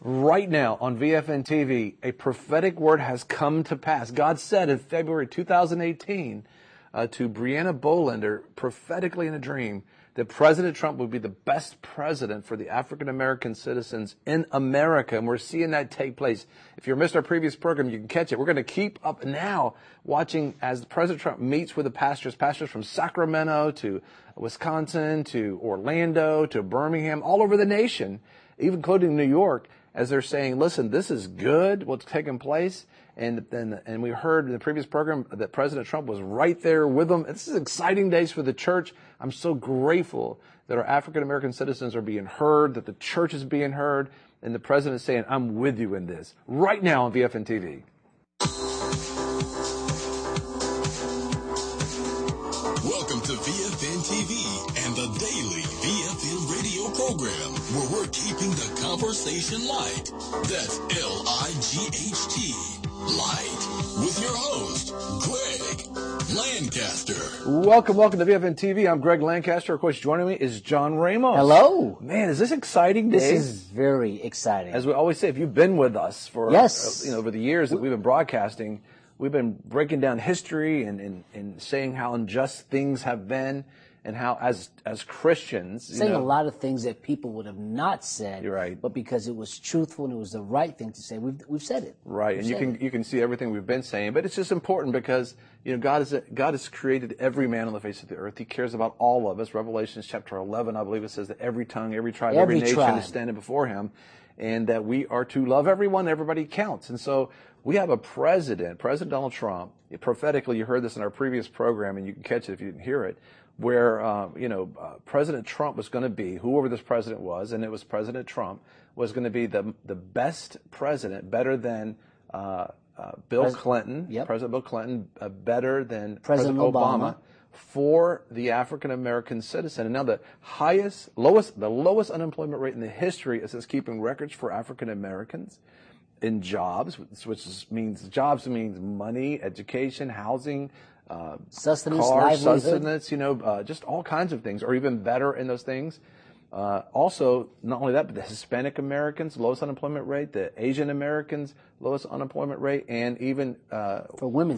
Right now on VFN TV, a prophetic word has come to pass. God said in February 2018 to Brianna Bolender, prophetically in a dream, that President Trump would be the best president for the African-American citizens in America. And we're seeing that take place. If you missed our previous program, you can catch it. We're going to keep up now watching as President Trump meets with the pastors from Sacramento to Wisconsin to Orlando to Birmingham, all over the nation, even including New York, as they're saying, listen, this is good, what's taking place. And we heard in the previous program that President Trump was right there with them. This is exciting days for the church. I'm so grateful that our African-American citizens are being heard, that the church is being heard, and the president is saying, I'm with you in this. Right now on VFN TV. Welcome to VFN TV and the daily VFN radio program, where we're keeping the conversation light. That's Light. Light. With your host, Greg Lancaster. Welcome to VFN TV. I'm Greg Lancaster. Of course, joining me is John Ramos. Hello. Man, is this exciting day? This is very exciting. As we always say, if you've been with us for over the years that we've been broadcasting, we've been breaking down history and saying how unjust things have been, and how as Christians, saying a lot of things that people would have not said. You're right. But because it was truthful and it was the right thing to say, we've said it. Right, and you can see everything we've been saying, but it's just important because God has created every man on the face of the earth. He cares about all of us. Revelation chapter 11, I believe it says that every tongue, every tribe, every nation is standing before Him, and that we are to love everyone. Everybody counts, and so we have a President Donald Trump. Prophetically, you heard this in our previous program, and you can catch it if you didn't hear it, where President Trump was going to be, whoever this president was, and it was President Trump, was going to be the best president, better than Bill Clinton, President Bill Clinton, better than President Obama, for the African American citizen. And now the lowest unemployment rate in the history is keeping records for African Americans in jobs, which means money, education, housing, sustenance, cars, sustenance, just all kinds of things, or even better in those things. Also, not only that, but the Hispanic Americans, lowest unemployment rate, the Asian Americans, lowest unemployment rate, and even for women,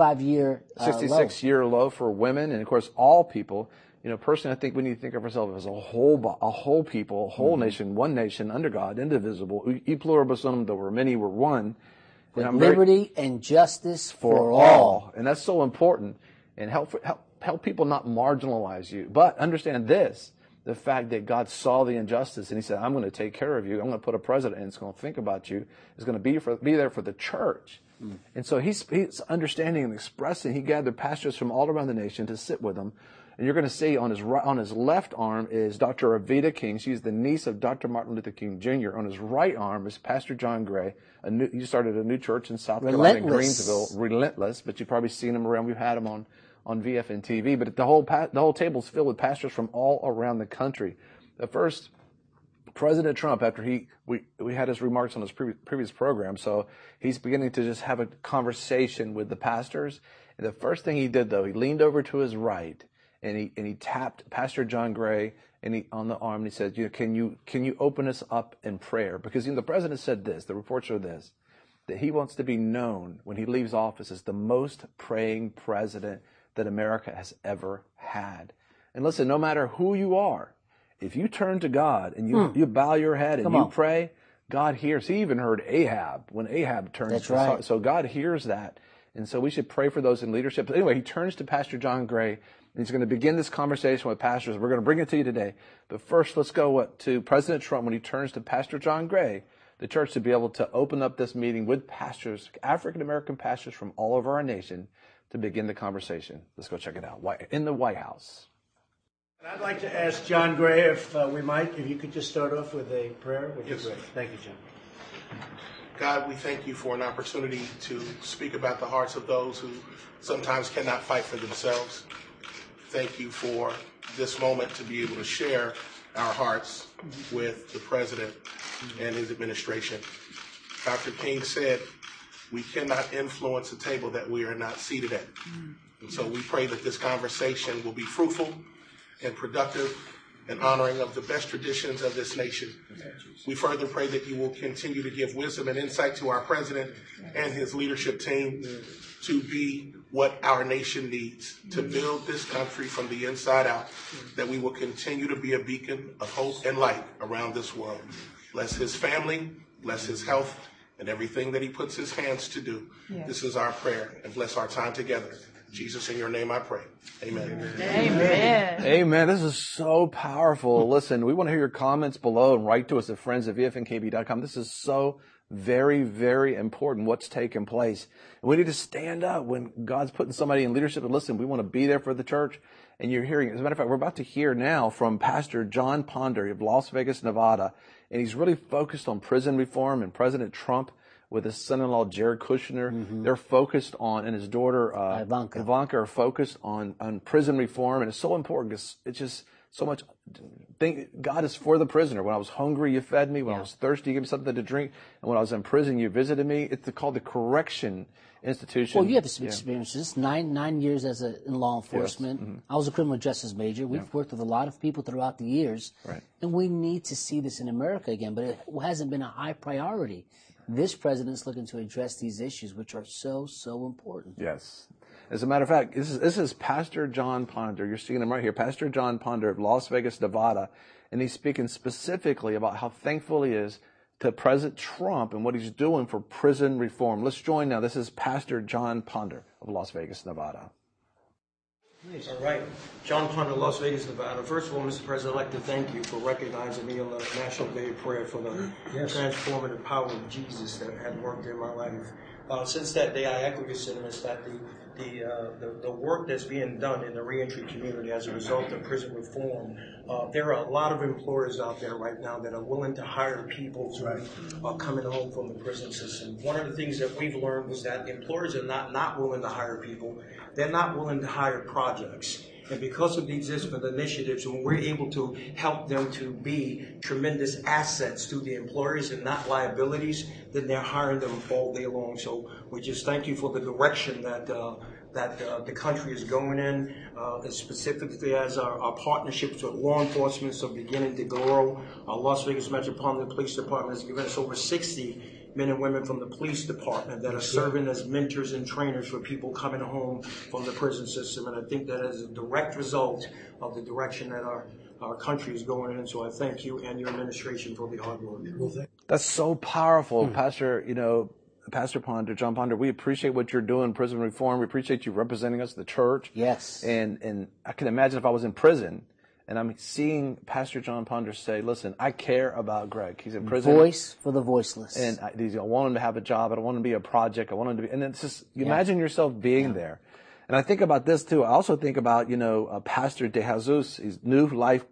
66-year low for women, and of course, all people. Personally, I think we need to think of ourselves as a whole people, a whole nation, one nation under God, indivisible. E pluribus unum, though we're many, we're one. With liberty and justice for all. And that's so important. And help people not marginalize you. But understand this, the fact that God saw the injustice and He said, I'm going to take care of you. I'm going to put a president in that's going to think about you, is going to be there for the church. And so he's understanding and expressing. He gathered pastors from all around the nation to sit with him. And you're going to see on his left arm is Dr. Avita King. She's the niece of Dr. Martin Luther King Jr. On his right arm is Pastor John Gray. He started a new church in South Carolina, in Greensville. Relentless, but you've probably seen him around. We've had him on VFN TV. But the whole table's filled with pastors from all around the country. The first, President Trump, after we had his remarks on his previous program, so he's beginning to just have a conversation with the pastors. And the first thing he did, though, he leaned over to his right, and he tapped Pastor John Gray on the arm, and he said, can you open us up in prayer? Because the president said this, the reports are this, that he wants to be known when he leaves office as the most praying president that America has ever had. And listen, no matter who you are, if you turn to God and you bow your head and you pray, God hears. He even heard Ahab when Ahab turned. That's right. So God hears that. And so we should pray for those in leadership. But anyway, he turns to Pastor John Gray, and he's going to begin this conversation with pastors. We're going to bring it to you today. But first, let's go to President Trump when he turns to Pastor John Gray, the church, to be able to open up this meeting with pastors, African-American pastors from all over our nation, to begin the conversation. Let's go check it out. In the White House. And I'd like to ask John Gray, if you could just start off with a prayer. Yes. Great. Thank you, John. God, we thank you for an opportunity to speak about the hearts of those who sometimes cannot fight for themselves. Thank you for this moment to be able to share our hearts with the president and his administration. Dr. King said, we cannot influence a table that we are not seated at. And so we pray that this conversation will be fruitful and productive, and honoring of the best traditions of this nation. We further pray that you will continue to give wisdom and insight to our president and his leadership team to be what our nation needs, to build this country from the inside out, that we will continue to be a beacon of hope and light around this world. Bless his family, bless his health, and everything that he puts his hands to do. Yes. This is our prayer, and bless our time together. Jesus, in your name I pray. Amen. Amen. Amen. This is so powerful. Listen, we want to hear your comments below and write to us at friends@vfnkb.com. This is so very, very important what's taking place. And we need to stand up when God's putting somebody in leadership. And listen, we want to be there for the church. And you're hearing, as a matter of fact, we're about to hear now from Pastor John Ponder of Las Vegas, Nevada. And he's really focused on prison reform and President Trump with his son-in-law, Jared Kushner. Mm-hmm. They're focused on, and his daughter, Ivanka are focused on prison reform. And it's so important because it's just so much. God is for the prisoner. When I was hungry, you fed me. When I was thirsty, you gave me something to drink. And when I was in prison, you visited me. It's called the correction institution. Well, you have some experiences. 9 years in law enforcement. Yes. Mm-hmm. I was a criminal justice major. We've worked with a lot of people throughout the years. Right. And we need to see this in America again, but it hasn't been a high priority. This president's looking to address these issues, which are so, so important. Yes. As a matter of fact, this is Pastor John Ponder. You're seeing him right here. Pastor John Ponder of Las Vegas, Nevada. And he's speaking specifically about how thankful he is to President Trump and what he's doing for prison reform. Let's join now. This is Pastor John Ponder of Las Vegas, Nevada. All right. John Ponder, Las Vegas, Nevada. First of all, Mr. President, I'd like to thank you for recognizing me on the National Day of Prayer for the transformative power of Jesus that had worked in my life. Since that day, I echo your sentiments that the work that's being done in the reentry community as a result of prison reform, there are a lot of employers out there right now that are willing to hire people who are coming home from the prison system. One of the things that we've learned was that employers are not willing to hire people. They're not willing to hire projects. And because of these different initiatives, when we're able to help them to be tremendous assets to the employers and not liabilities, then they're hiring them all day long. So we just thank you for the direction that the country is going in, specifically as our partnerships with law enforcement are beginning to grow. Our Las Vegas Metropolitan Police Department has given us over 60 men and women from the police department that are serving as mentors and trainers for people coming home from the prison system. And I think that is a direct result of the direction that our country is going in. So I thank you and your administration for the hard work. That's so powerful, Pastor, Pastor Ponder, John Ponder. We appreciate what you're doing, prison reform. We appreciate you representing us, the church. Yes. And I can imagine if I was in prison, and I'm seeing Pastor John Ponder say, listen, I care about Greg. He's in prison. Voice for the voiceless. And I want him to have a job. I don't want him to be a project. I want him to be, and it's just, imagine yourself being there. And I think about this too. I also think about, Pastor DeJesus, his New Life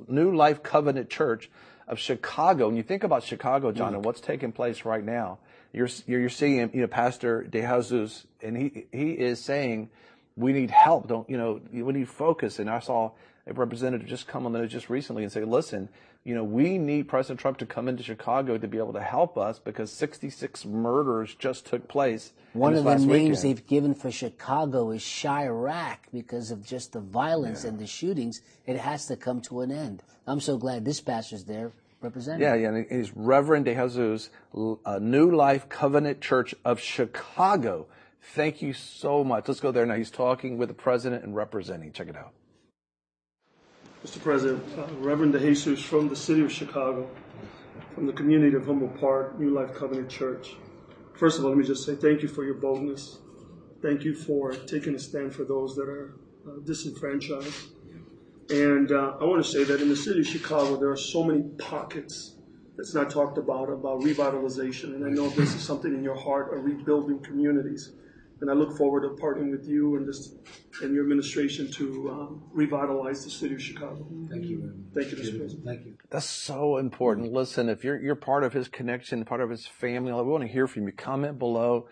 Covenant Church of Chicago. And you think about Chicago, John, and what's taking place right now. You're seeing, Pastor DeJesus, and he is saying, we need help. We need focus. And I saw a representative just come on the news just recently and say, listen, we need President Trump to come into Chicago to be able to help us because 66 murders just took place. One of the names they've given for Chicago is Chiraq because of just the violence and the shootings. It has to come to an end. I'm so glad this pastor's there representing. Yeah, and he's Reverend DeJesus, New Life Covenant Church of Chicago. Thank you so much. Let's go there now. He's talking with the president and representing. Check it out. Mr. President, Reverend DeJesus from the city of Chicago, from the community of Humboldt Park, New Life Covenant Church. First of all, let me just say thank you for your boldness. Thank you for taking a stand for those that are disenfranchised. And I want to say that in the city of Chicago, there are so many pockets that's not talked about revitalization. And I know this is something in your heart, of rebuilding communities. And I look forward to partnering with you and your administration to revitalize the city of Chicago. Thank you. Thank you, Mr. President. Thank you. That's so important. Listen, if you're part of his connection, part of his family, we want to hear from you. Comment below.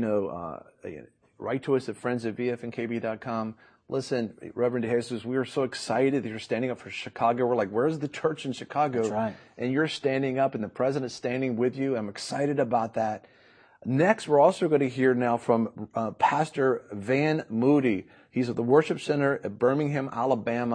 Write to us at friends@vfnkb.com. Listen, Reverend DeJesus, we are so excited that you're standing up for Chicago. We're like, where's the church in Chicago? That's right. And you're standing up, and the president's standing with you. I'm excited about that. Next, we're also going to hear now from Pastor Van Moody. He's at the Worship Center at Birmingham, Alabama.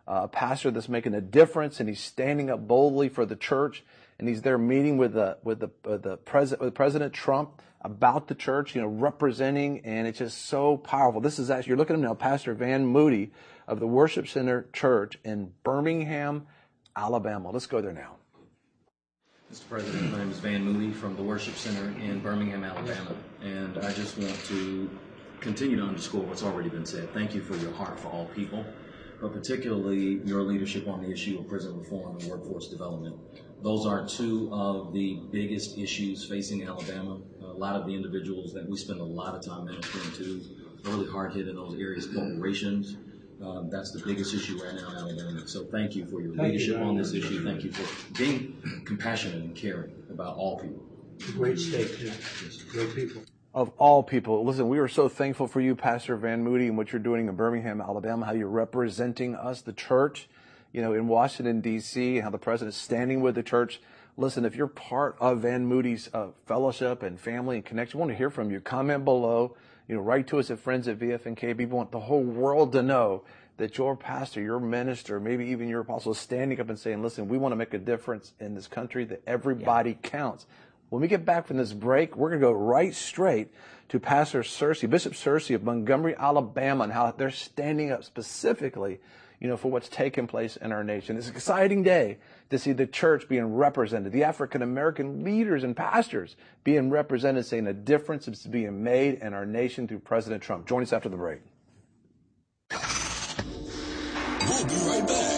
a pastor that's making a difference, and he's standing up boldly for the church, and he's there meeting with President Trump about the church, representing, and it's just so powerful. This is actually, you're looking at him now, Pastor Van Moody of the Worship Center Church in Birmingham, Alabama. Let's go there now. Mr. President, my name is Van Moody from the Worship Center in Birmingham, Alabama, and I just want to continue to underscore what's already been said. Thank you for your heart for all people, but particularly your leadership on the issue of prison reform and workforce development. Those are two of the biggest issues facing Alabama. A lot of the individuals that we spend a lot of time ministering to are really hard hit in those areas, corporations. That's the biggest issue right now in Alabama. So thank you for your leadership on this issue. Thank you for being compassionate and caring about all people. Great state, yeah. Great people. Of all people, listen, we are so thankful for you, Pastor Van Moody, and what you're doing in Birmingham, Alabama, how you're representing us, the church, in Washington, D.C., and how the president is standing with the church. Listen, if you're part of Van Moody's fellowship and family and connection, we want to hear from you. Comment below. Write to us at friends@VFNK. We want the whole world to know that your pastor, your minister, maybe even your apostle is standing up and saying, listen, we want to make a difference in this country, that everybody counts. When we get back from this break, we're going to go right straight to Pastor Searcy, Bishop Searcy of Montgomery, Alabama, and how they're standing up specifically, for what's taking place in our nation. It's an exciting day to see the church being represented, the African-American leaders and pastors being represented, saying a difference is being made in our nation through President Trump. Join us after the break. We'll be right back.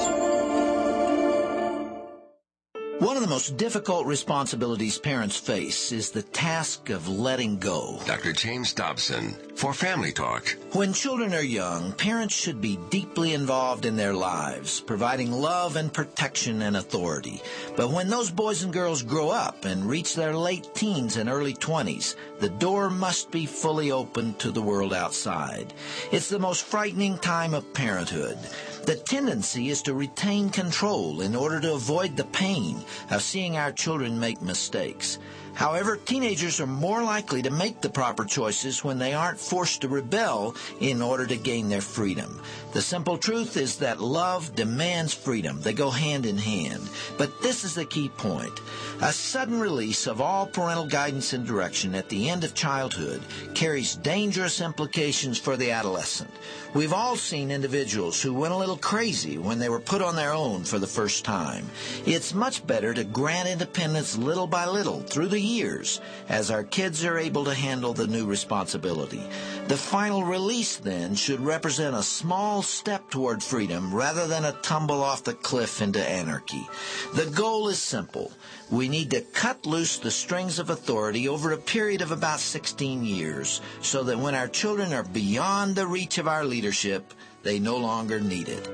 One of the most difficult responsibilities parents face is the task of letting go. Dr. James Dobson for Family Talk. When children are young, parents should be deeply involved in their lives, providing love and protection and authority. But when those boys and girls grow up and reach their late teens and early 20s, the door must be fully open to the world outside. It's the most frightening time of parenthood. The tendency is to retain control in order to avoid the pain of seeing our children make mistakes. However, teenagers are more likely to make the proper choices when they aren't forced to rebel in order to gain their freedom. The simple truth is that love demands freedom. They go hand in hand. But this is the key point. A sudden release of all parental guidance and direction at the end of childhood carries dangerous implications for the adolescent. We've all seen individuals who went a little crazy when they were put on their own for the first time. It's much better to grant independence little by little through the years as our kids are able to handle the new responsibility. The final release then should represent a small step toward freedom rather than a tumble off the cliff into anarchy. The goal is simple. We need to cut loose the strings of authority over a period of about 16 years so that when our children are beyond the reach of our leadership, they no longer need it.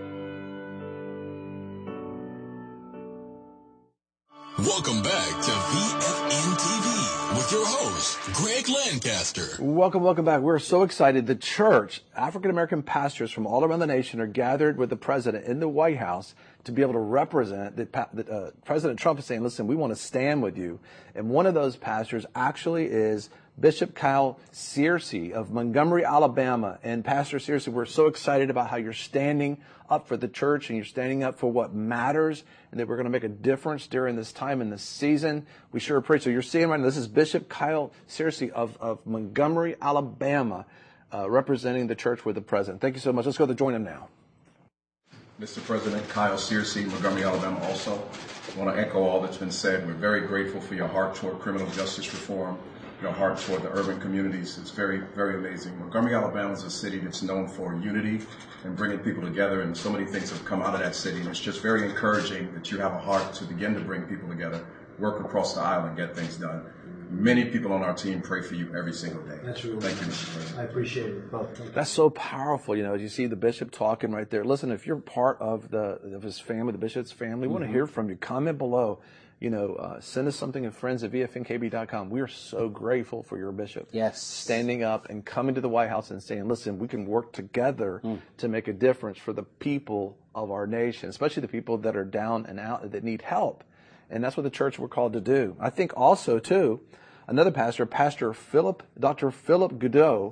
Welcome back to VFN TV with your host, Greg Lancaster. Welcome back. We're so excited. The church, African-American pastors from all around the nation are gathered with the president in the White House to be able to represent that President Trump is saying, listen, we want to stand with you. And one of those pastors actually is Bishop Kyle Searcy of Montgomery, Alabama. And Pastor Searcy, we're so excited about how you're standing up for the church and you're standing up for what matters and that we're going to make a difference during this time in this season. We sure appreciate it. So you're seeing right now, this is Bishop Kyle Searcy of Montgomery, Alabama, representing the church with the president. Thank you so much. Let's go to join him now. Mr. President, Kyle Searcy, Montgomery, Alabama also. I want to echo all that's been said. We're very grateful for your heart toward criminal justice reform, your heart toward the urban communities. It's very, very amazing. Montgomery, Alabama is a city that's known for unity and bringing people together, and so many things have come out of that city. And it's just very encouraging that you have a heart to begin to bring people together, work across the aisle, and get things done. Many people on our team pray for you every single day. That's really Thank you, nice. Mr. President. I appreciate it. Well, that's so powerful. As you see the bishop talking right there. Listen, if you're part of his family, the bishop's family, we want to hear from you. Comment below. Send us something at friends@vfnkb.com. We are so grateful for your bishop. Yes. Standing up and coming to the White House and saying, listen, we can work together to make a difference for the people of our nation, especially the people that are down and out that need help. And that's what the church we're called to do. I think also, too, another pastor, Dr. Philip Godot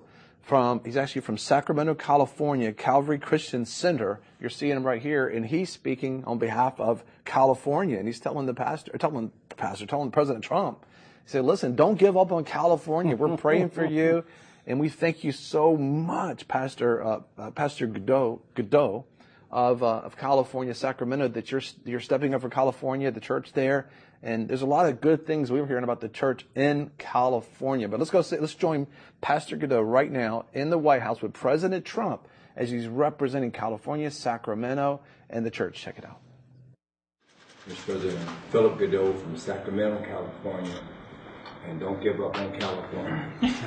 he's actually from Sacramento, California, Calvary Christian Center. You're seeing him right here, and he's speaking on behalf of California, and he's telling President Trump, he said, listen, don't give up on California. We're praying for you, and we thank you so much, Pastor Godot of California, Sacramento, that you're stepping up for California, the church there. And there's a lot of good things we were hearing about the church in California. But let's join Pastor Godot right now in the White House with President Trump as he's representing California, Sacramento, and the church. Check it out. Mr. President, Philip Godot from Sacramento, California. And don't give up on California.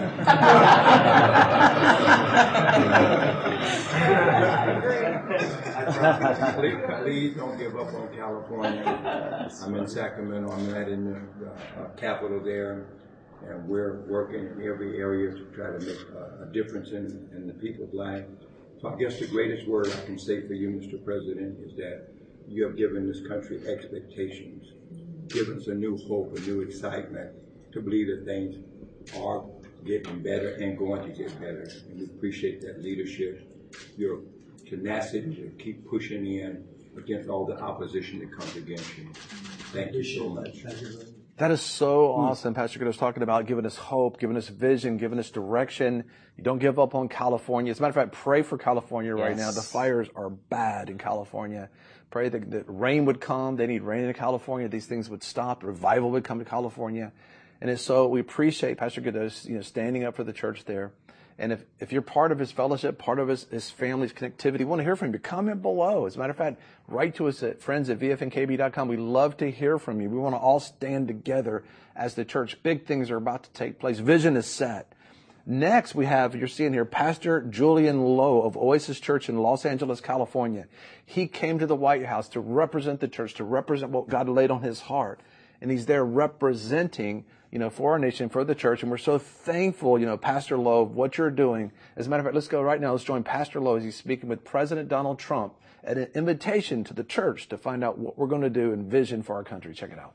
Please don't give up on California. I'm in Sacramento. I'm right in the capital there. And we're working in every area to try to make a difference in the people's lives. So I guess the greatest word I can say for you, Mr. President, is that you have given this country expectations, given us a new hope, a new excitement, to believe that things are getting better and going to get better. And we appreciate that leadership, your tenacity to keep pushing in against all the opposition that comes against you. Thank you so much. That is so awesome. Pastor Godot was talking about giving us hope, giving us vision, giving us direction. You don't give up on California. As a matter of fact, pray for California right now. The fires are bad in California. Pray that rain would come. They need rain in California. These things would stop. Revival would come to California. And so we appreciate Pastor Godot, standing up for the church there. And if you're part of his fellowship, part of his family's connectivity, we want to hear from you. Comment below. As a matter of fact, write to us at friends@vfnkb.com. We love to hear from you. We want to all stand together as the church. Big things are about to take place. Vision is set. Next, we have, you're seeing here, Pastor Julian Lowe of Oasis Church in Los Angeles, California. He came to the White House to represent the church, to represent what God laid on his heart. And he's there representing, for our nation, for the church. And we're so thankful, Pastor Lowe, what you're doing. As a matter of fact, let's go right now. Let's join Pastor Lowe as he's speaking with President Donald Trump at an invitation to the church to find out what we're going to do in vision for our country. Check it out.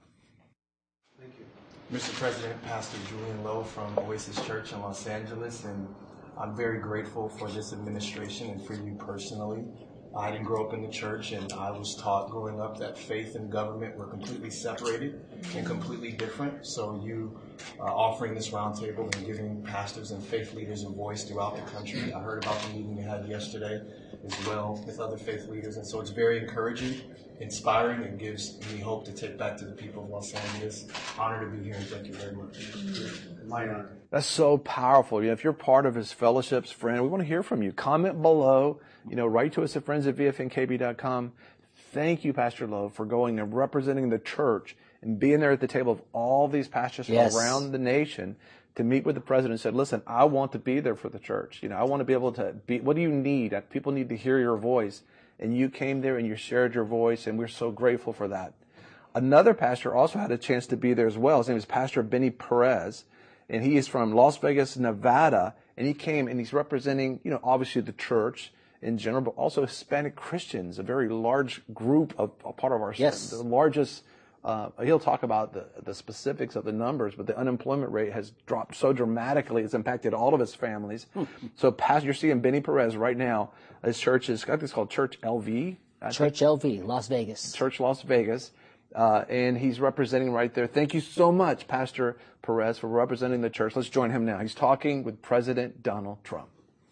Thank you. Mr. President, Pastor Julian Lowe from Oasis Church in Los Angeles. And I'm very grateful for this administration and for you personally. I didn't grow up in the church, and I was taught growing up that faith and government were completely separated and completely different. So you offering this roundtable and giving pastors and faith leaders a voice throughout the country. I heard about the meeting you had yesterday as well with other faith leaders. And so it's very encouraging, inspiring, and gives me hope to take back to the people of Los Angeles. Honored to be here, and thank you very much. My honor. That's so powerful. If you're part of his fellowships, friend, we want to hear from you. Comment below. Write to us at friends@vfnkb.com. Thank you, Pastor Lowe, for going and representing the church and being there at the table of all these pastors from around the nation to meet with the president and said, listen, I want to be there for the church. I want to be able to be, what do you need? People need to hear your voice. And you came there and you shared your voice, and we're so grateful for that. Another pastor also had a chance to be there as well. His name is Pastor Benny Perez, and he is from Las Vegas, Nevada, and he came and he's representing, obviously the church in general, but also Hispanic Christians, a very large group of a part of our the largest. He'll talk about the specifics of the numbers, but the unemployment rate has dropped so dramatically. It's impacted all of his families. So, Pastor, you're seeing Benny Perez right now. His church is, I think it's called Church LV. Church LV, Las Vegas. Church Las Vegas. And he's representing right there. Thank you so much, Pastor Perez, for representing the church. Let's join him now. He's talking with President Donald Trump.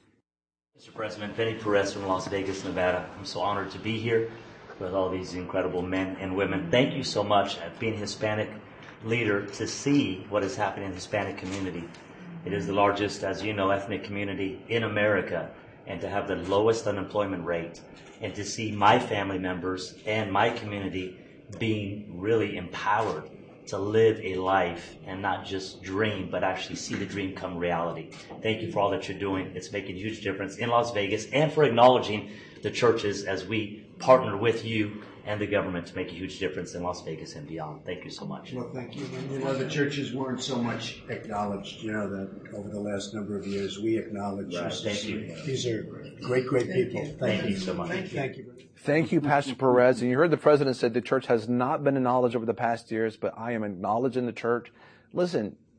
Mr. President, Benny Perez from Las Vegas, Nevada. I'm so honored to be here with all these incredible men and women. Thank you so much as being a Hispanic leader to see what is happening in the Hispanic community. It is the largest, as you know, ethnic community in America, and to have the lowest unemployment rate, and to see my family members and my community being really empowered to live a life and not just dream, but actually see the dream come reality. Thank you for all that you're doing. It's making a huge difference in Las Vegas, and for acknowledging the churches as we partner with you and the government to make a huge difference in Las Vegas and beyond. Thank you so much. Well, thank you. The churches weren't so much acknowledged, that over the last number of years we acknowledge. Right. Thank you. These are great people. Thank you so much. Thank you. Thank you, Pastor Perez. And you heard the president said the church has not been acknowledged over the past years, but I am acknowledging the church. Listen,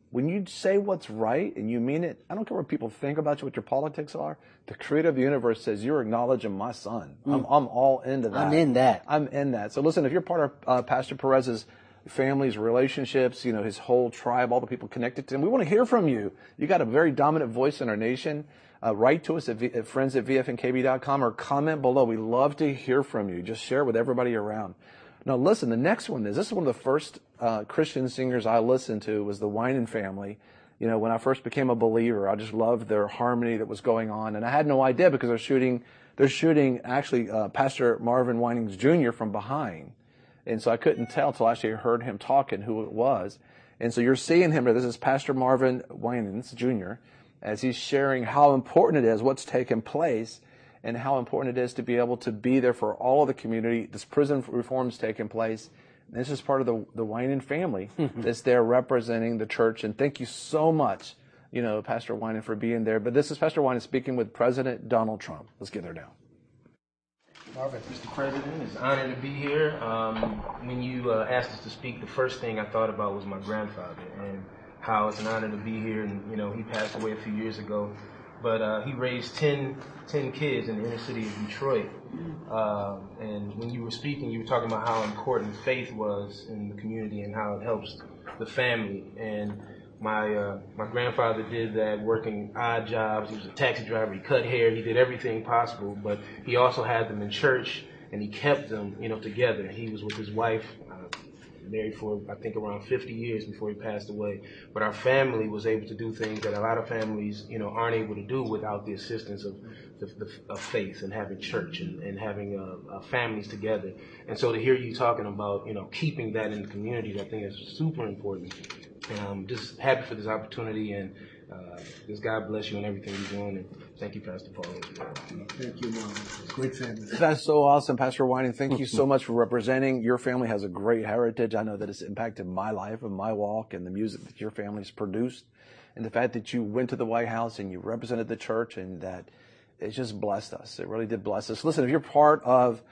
when you say what's right and you mean it, I don't care what people think about you, what your politics are. The creator of the universe says, you're acknowledging my son. I'm all into that. I'm in that. I'm in that. So listen, if you're part of Pastor Perez's family's relationships, his whole tribe, all the people connected to him, we want to hear from you. You got a very dominant voice in our nation. Write to us at friends@vfnkb.com or comment below. We love to hear from you. Just share with everybody around. Now listen, the next one is, this is one of the first Christian singers I listened to was the Winan family. When I first became a believer, I just loved their harmony that was going on. And I had no idea because they're shooting actually Pastor Marvin Winans Jr. from behind. And so I couldn't tell till I actually heard him talking who it was. And so you're seeing him there. This is Pastor Marvin Winans Jr. as he's sharing how important it is, what's taken place, and how important it is to be able to be there for all of the community. This prison reform's taking place. This is part of the Winan family that's there representing the church. And thank you so much, Pastor Winan, for being there. But this is Pastor Winan speaking with President Donald Trump. Let's get there now. Mr. President, it's an honor to be here. When you asked us to speak, the first thing I thought about was my grandfather and how it's an honor to be here. And, he passed away a few years ago. But he raised 10 kids in the inner city of Detroit. And when you were speaking, you were talking about how important faith was in the community and how it helps the family. And my grandfather did that working odd jobs. He was a taxi driver. He cut hair. He did everything possible. But he also had them in church, and he kept them, together. He was with his wife, married for, I think, around 50 years before he passed away. But our family was able to do things that a lot of families, aren't able to do without the assistance of faith and having church and having families together. And so to hear you talking about, keeping that in the community, I think is super important. And I'm just happy for this opportunity, and just God bless you and everything you're doing. And thank you, Pastor Paul. Thank you, Mom. Great family. That's so awesome, Pastor Winan. Thank you so much for representing. Your family has a great heritage. I know that it's impacted my life and my walk and the music that your family's produced. And the fact that you went to the White House and you represented the church, and that it just blessed us. It really did bless us. Listen, if you're part of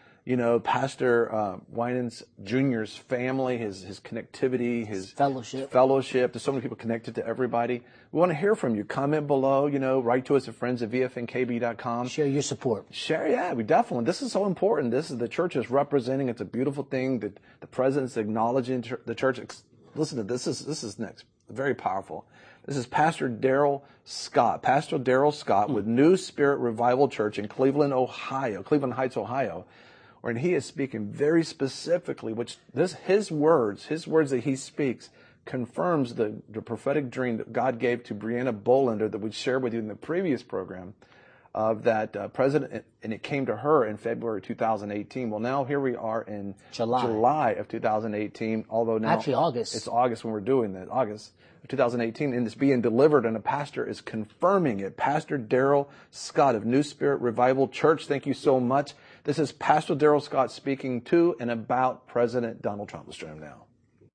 Pastor Winans Jr.'s family, his connectivity, his fellowship. There's so many people connected to everybody. We want to hear from you. Comment below, write to us at friends@vfnkb.com. Share your support. We definitely. This is so important. This is the church is representing. It's a beautiful thing that the president's acknowledging the church. Listen to this. This is next. Very powerful. This is Pastor Daryl Scott. Pastor Daryl Scott with New Spirit Revival Church in Cleveland Heights, Ohio. And he is speaking very specifically, his words that he speaks confirms the prophetic dream that God gave to Brianna Bolander that we shared with you in the previous program of that president, and it came to her in February 2018. Well, now here we are in July of 2018, although now actually August. It's August when we're doing that, August of 2018, and it's being delivered, and a pastor is confirming it. Pastor Daryl Scott of New Spirit Revival Church, thank you so much. This is Pastor Daryl Scott speaking to and about President Donald Trump. Let's join him now.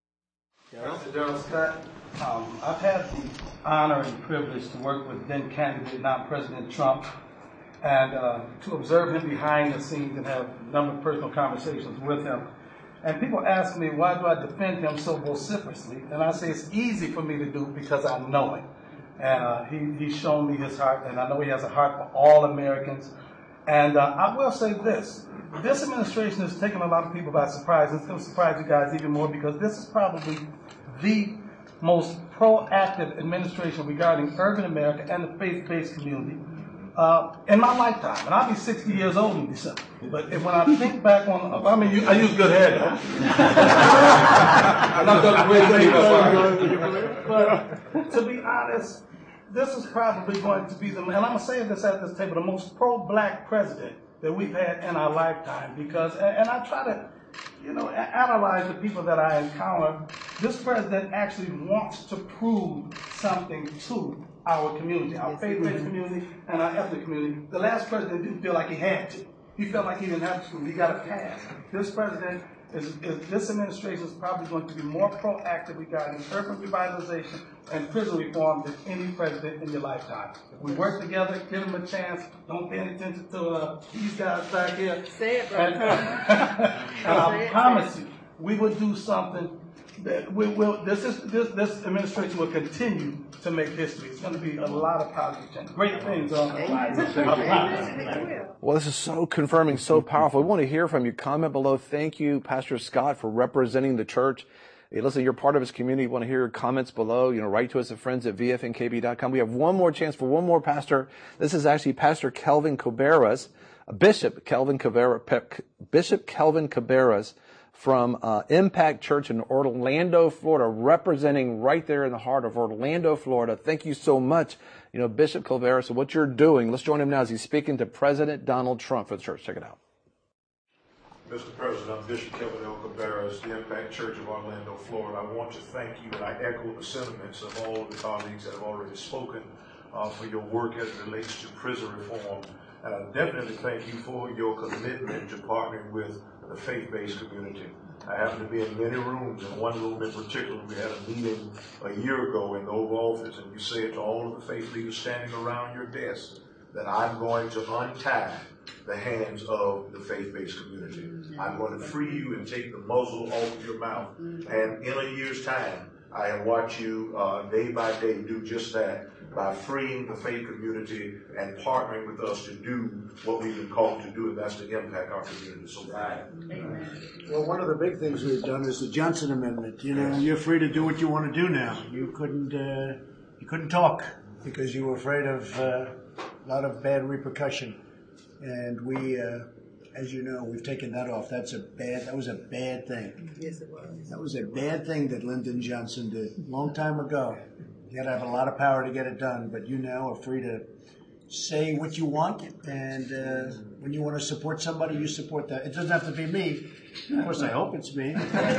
Pastor Daryl Scott, I've had the honor and privilege to work with then candidate, now President Trump, and to observe him behind the scenes and have a number of personal conversations with him. And people ask me, why do I defend him so vociferously? And I say it's easy for me to do because I know him. And he's shown me his heart, and I know he has a heart for all Americans. And I will say this administration has taken a lot of people by surprise, and it's going to surprise you guys even more because this is probably the most proactive administration regarding urban America and the faith-based community in my lifetime. And I'll be 60 years old in December. But when I think back on, I use good hair now. I'm not going to great but to be honest, this is probably going to be and I'm going to say this at this table, the most pro-black president that we've had in our lifetime. Because, and I try to, analyze the people that I encounter. This president actually wants to prove something to our community, our faith-based community and our ethnic community. The last president didn't feel like he had to. He felt like he didn't have to. He got a pass. This president this administration is probably going to be more proactive regarding urban revitalization and prison reform than any president in your lifetime. We work together, give them a chance. Don't pay any attention to these guys back here. Say it, brother. And I promise you, we will do something this administration will continue to make history. It's going to be a lot of positive change. Great things on the line. Well, this is so confirming, so powerful. We want to hear from you. Comment below. Thank you, Pastor Scott, for representing the church. Hey, listen, you're part of his community. We want to hear your comments below. Write to us at friends@vfnkb.com. We have one more chance for one more pastor. This is actually Pastor Kelvin Cabarrus, Bishop Kelvin Cabarrus from Impact Church in Orlando, Florida, representing right there in the heart of Orlando, Florida. Thank you so much, Bishop Cabarrus, and what you're doing. Let's join him now as he's speaking to President Donald Trump for the church. Check it out. Mr. President, I'm Bishop Kelvin L. Cabarrus, the Impact Church of Orlando, Florida. I want to thank you, and I echo the sentiments of all of the colleagues that have already spoken for your work as it relates to prison reform. And I definitely thank you for your commitment to partnering with the faith-based community. I happen to be in many rooms. In one room in particular, we had a meeting a year ago in the Oval Office, and you said to all of the faith leaders standing around your desk that I'm going to untie the hands of the faith-based community. I'm going to free you and take the muzzle off of your mouth. And in a year's time, I have watched you day by day do just that by freeing the faith community and partnering with us to do what we've been called to do, and that's to impact our community. So, well, one of the big things we've done is the Johnson Amendment. You're free to do what you want to do now. You couldn't talk because you were afraid of a lot of bad repercussion. And we, as you know, we've taken that off. That was a bad thing. Yes, it was. That was a bad thing that Lyndon Johnson did a long time ago. You got to have a lot of power to get it done, but you now are free to say what you want, and when you want to support somebody, you support that. It doesn't have to be me. Of course, I hope it's me.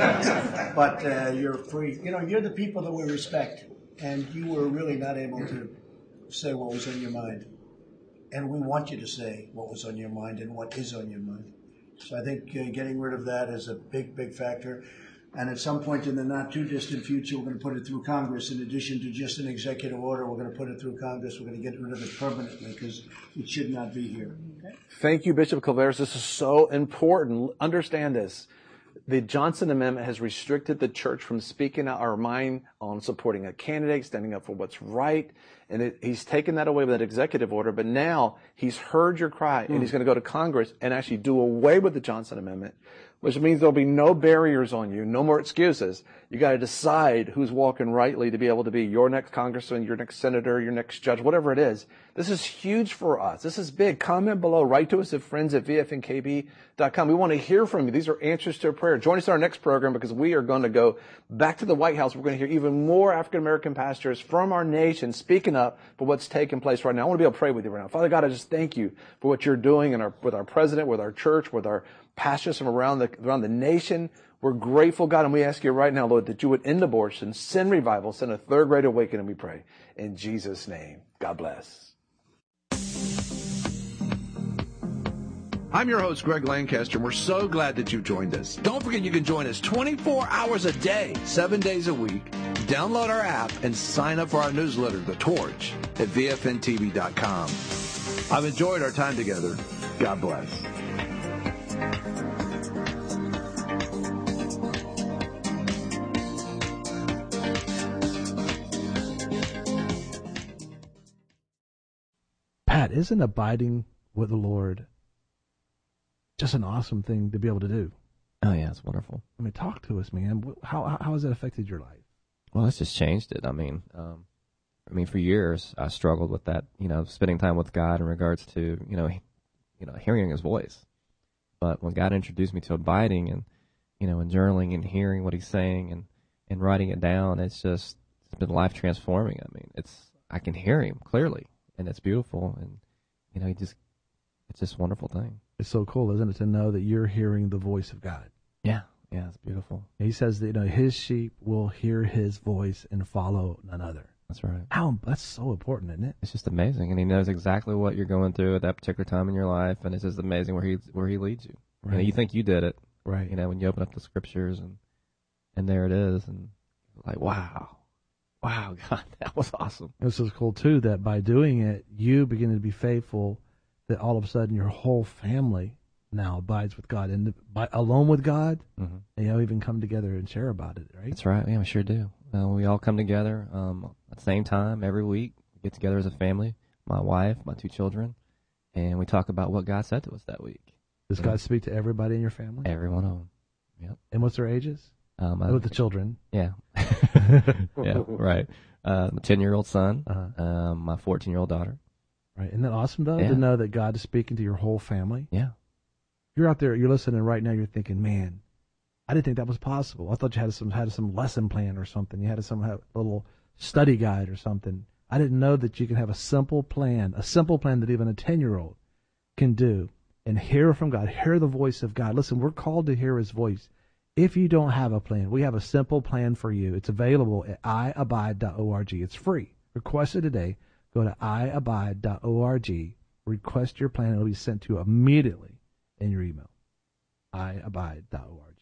But you're free. You're the people that we respect, and you were really not able to say what was on your mind. And we want you to say what was on your mind and what is on your mind. So I think getting rid of that is a big, big factor. And at some point in the not-too-distant future, we're going to put it through Congress. In addition to just an executive order, we're going to put it through Congress. We're going to get rid of it permanently because it should not be here. Okay? Thank you, Bishop Cabarrus. This is so important. Understand this. The Johnson Amendment has restricted the church from speaking out our mind on supporting a candidate, standing up for what's right. And he's taken that away with that executive order. But now he's heard your cry, and he's going to go to Congress and actually do away with the Johnson Amendment, which means there'll be no barriers on you, no more excuses. You got to decide who's walking rightly to be able to be your next congressman, your next senator, your next judge, whatever it is. This is huge for us. This is big. Comment below. Write to us at friends@vfnkb.com. We want to hear from you. These are answers to prayer. Join us in our next program because we are going to go back to the White House. We're going to hear even more African-American pastors from our nation speaking up for what's taking place right now. I want to be able to pray with you right now. Father God, I just thank you for what you're doing with our president, with our church, with our pastors from around the nation. We're grateful, God, and we ask you right now, Lord, that you would end abortion, send revival, send a third great awakening, we pray. In Jesus' name, God bless. I'm your host, Greg Lancaster, and we're so glad that you joined us. Don't forget you can join us 24 hours a day, 7 days a week. Download our app and sign up for our newsletter, The Torch, at vfntv.com. I've enjoyed our time together. God bless. Pat, isn't abiding with the Lord just an awesome thing to be able to do? Oh, yeah, it's wonderful. I mean, talk to us, man. How has that affected your life? Well, it's just changed it. I mean, for years I struggled with that, spending time with God in regards to, hearing His voice. But when God introduced me to abiding and, and journaling and hearing what He's saying and writing it down, it's been life transforming. I mean, I can hear Him clearly, and it's beautiful, and it's just a wonderful thing. It's so cool, isn't it, to know that you're hearing the voice of God? Yeah, it's beautiful. He says that His sheep will hear His voice and follow none other. That's right. That's so important, isn't it? It's just amazing, and He knows exactly what you're going through at that particular time in your life, and it's just amazing where He leads you. Right. You think you did it, right? When you open up the scriptures and there it is, and like, wow, God, that was awesome. This is cool too that by doing it, you begin to be faithful. That all of a sudden your whole family now abides with God and alone with God, and y'all even come together and share about it, right? That's right. Yeah, we sure do. We all come together at the same time every week. We get together as a family, my wife, my 2 children, and we talk about what God said to us that week. Does God speak to everybody in your family? Every one of them. Yep. And what's their ages? With the children. Yeah. Yeah, right. My 10-year-old son, my 14-year-old daughter. Right. Isn't that awesome, though, to know that God is speaking to your whole family? Yeah. You're out there, you're listening right now, you're thinking, man, I didn't think that was possible. I thought you had some lesson plan or something. You had a little study guide or something. I didn't know that you can have a simple plan that even a 10-year-old can do and hear from God, hear the voice of God. Listen, we're called to hear his voice. If you don't have a plan, we have a simple plan for you. It's available at iabide.org. It's free. Request it today. Go to iabide.org. Request your plan. It will be sent to you immediately in your email. iabide.org.